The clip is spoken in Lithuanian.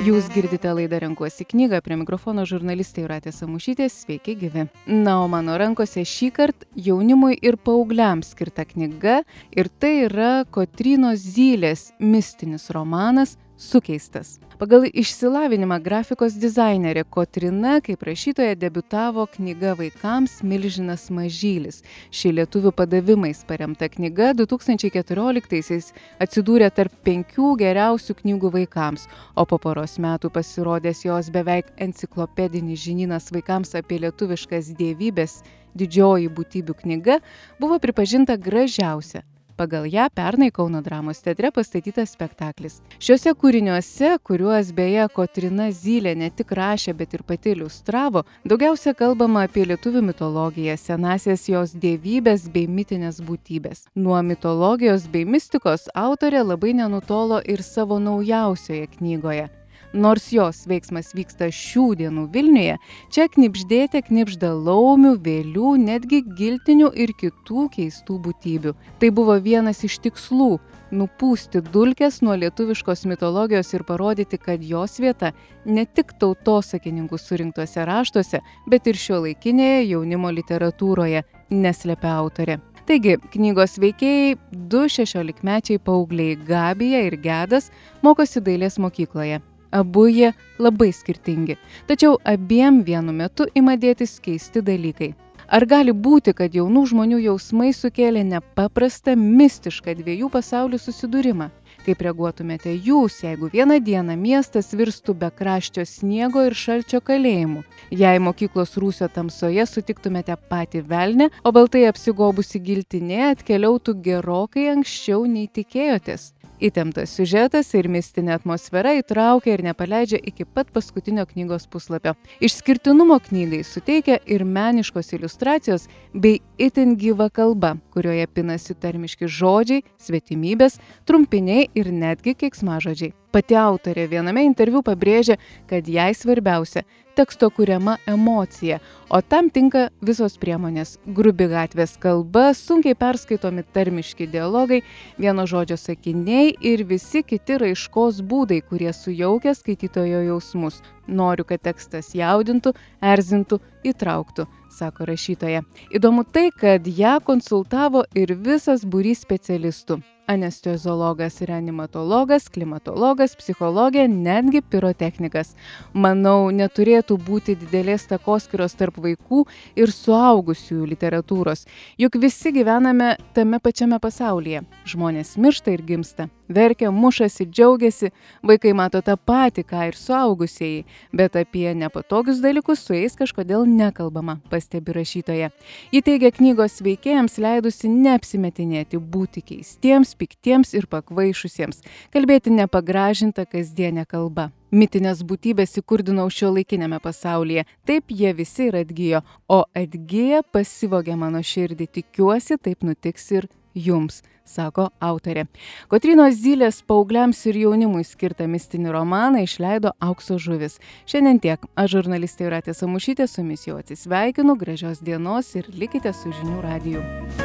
Jūs girdite laidą Renkuosi knygą, prie mikrofono žurnalistė Jūratė Samušytė, sveiki gyvi. Na, o mano rankose šįkart jaunimui ir paaugliams skirta knyga, ir tai yra Kotrynos Zylės mistinis romanas Sukeistas. Pagal išsilavinimą grafikos dizainerė Kotryna kaip rašytoja debiutavo knyga vaikams Milžinas mažylis. Ši lietuvių padavimais paremta knyga 2014-aisiais atsidūrė tarp 5 geriausių knygų vaikams, o po poros metų pasirodęs jos beveik enciklopedinis žinynas vaikams apie lietuviškas dievybes Didžioji būtybių knyga buvo pripažinta gražiausia. Pagal ją pernai Kauno dramos teatre pastatytas spektaklis. Šiuose kūriniuose, kuriuos beje Kotryna Zylė ne tik rašė, bet ir pati iliustravo, daugiausia kalbama apie lietuvių mitologiją, senąsias jos dievybės bei mitinės būtybės. Nuo mitologijos bei mistikos autorė labai nenutolo ir savo naujausioje knygoje. Nors jos veiksmas vyksta šių dienų Vilniuje, čia knibždėte knibžda laumių, vėlių, netgi giltinių ir kitų keistų būtybių. Tai buvo vienas iš tikslų – nupūsti dulkes nuo lietuviškos mitologijos ir parodyti, kad jos vieta ne tik tautosakininkų surinktuose raštuose, bet ir šiuolaikinėje jaunimo literatūroje, neslepia autorė. Taigi, knygos veikėjai 2 16-mečiai paaugliai Gabija ir Gedas mokosi dailės mokykloje. Abu jie labai skirtingi, tačiau abiem vienu metu ima dėtis keisti dalykai. Ar gali būti, kad jaunų žmonių jausmai sukėlė nepaprastą, mistišką 2 pasaulių susidūrimą? Kaip reaguotumėte jūs, jeigu vieną dieną miestas virstų bekraščio sniego ir šalčio kalėjimu? Jei mokyklos rūsio tamsoje sutiktumėte patį velnią, o baltai apsigobusi giltinė atkeliautų gerokai anksčiau nei tikėjotės? Įtemptas siužetas ir mistinė atmosfera įtraukia ir nepaleidžia iki pat paskutinio knygos puslapio. Išskirtinumo knygai suteikia ir meniškos iliustracijos bei itin gyva kalba, kurioje pinasi tarmiški žodžiai, svetimybės, trumpiniai ir netgi keiksmažodžiai. Pati autorė viename interviu pabrėžia, kad jai svarbiausia teksto kuriama emocija, o tam tinka visos priemonės – grubi gatvės kalba, sunkiai perskaitomi tarmiški dialogai, vieno žodžio sakiniai ir visi kiti raiškos būdai, kurie sujaukia skaitytojo jausmus. Noriu, kad tekstas jaudintų, erzintų, įtrauktų, sako rašytoja. Įdomu tai, kad ją konsultavo ir visas būrys specialistų. Anesteziologas, reanimatologas, klimatologas, psichologė, netgi pirotechnikas. Manau, neturėtų būti didelės takoskyros tarp vaikų ir suaugusiųjų literatūros, juk visi gyvename tame pačiame pasaulyje. Žmonės miršta ir gimsta, verkia, mušasi, džiaugiasi, vaikai mato tą patį, ką ir suaugusieji, bet apie nepatogius dalykus su jais kažkodėl nekalbama, pastebi rašytoja. Ji teigia knygos veikėjams leidusi neapsimetinėti, būti keistiems, piktiems ir pakvaišusiems, kalbėti nepagražinta kasdienė kalba. Mitinės būtybės įkurdinau šiuolaikinėme pasaulyje, taip jie visi ir atgijo, o atgiję pasivogė mano širdį, tikiuosi taip nutiks ir jums, sako autorė. Kotrynos Zylės paaugliams ir jaunimui skirtą mistinį romaną išleido Aukso žuvys. Šiandien tiek. Aš žurnalistė Jūratė Samušytė su jumis jau atsisveikinu, gražios dienos ir likite su Žinių radiju.